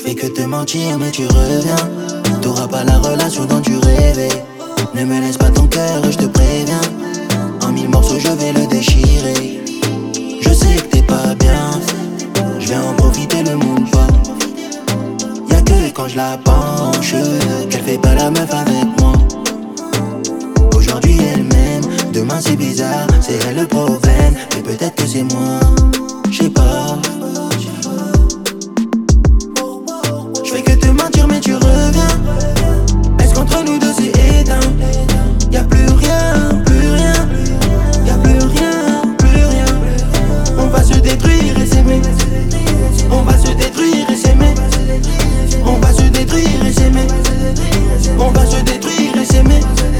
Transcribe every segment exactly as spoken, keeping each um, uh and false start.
fais que te mentir mais tu reviens. T'auras pas la relation dont tu rêvais. Ne me laisse pas ton cœur, je te préviens. En mille morceaux je vais le déchirer. Je sais que t'es pas bien, je vais en profiter, le monde pas. Y'a que quand je la penche qu'elle fait pas la meuf avec moi. Aujourd'hui elle m'aime, demain c'est bizarre, c'est elle le problème. Mais peut-être que c'est moi, j'sais pas. J'fais que te mentir mais tu reviens. Est-ce qu'entre nous deux c'est éteint? Y'a plus rien, plus rien. Y'a plus rien, plus rien. On va se détruire et s'aimer. On va se détruire et s'aimer. On va se détruire et s'aimer. On va se détruire et s'aimer.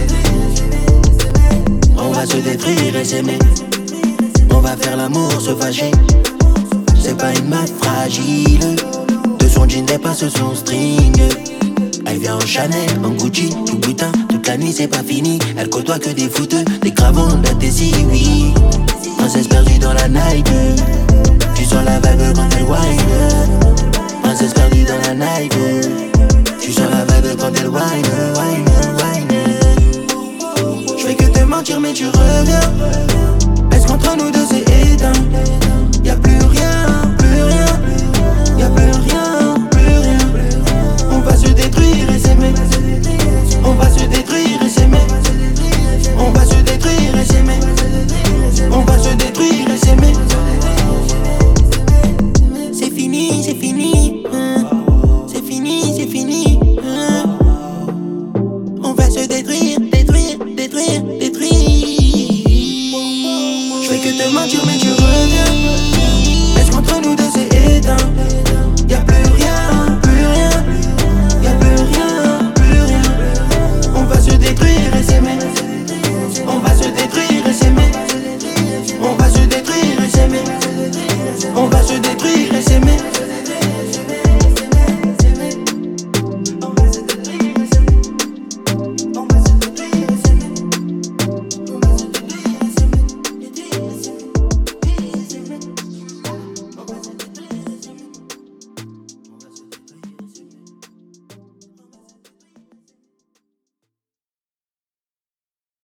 On va se détruire et s'aimer. On va faire l'amour, se fâcher. C'est pas une meuf fragile. De son jean dépasse son string. Elle vient en Chanel, en Gucci, tout butin. Toute la nuit c'est pas fini. Elle côtoie que des fouteux, des cravons, de la Tessie, oui. Princesse perdue dans la night. Tu sens la vibe quand elle whine. Princesse perdue dans la night. Tu sens la vibe quand elle whine, whine, whine. J'fais que te mentir mais tu reviens. Est-ce qu'entre nous deux c'est éteint? Y'a plus rien, plus rien. Y'a plus rien, plus rien. On va se détruire et s'aimer. On va se détruire et s'aimer. On va se détruire et s'aimer. On va se détruire et s'aimer. C'est fini, c'est fini, hein. C'est fini, c'est fini, hein. On va se détruire, détruire, détruire, détruire. Je fais que te mentir mais tu reviens.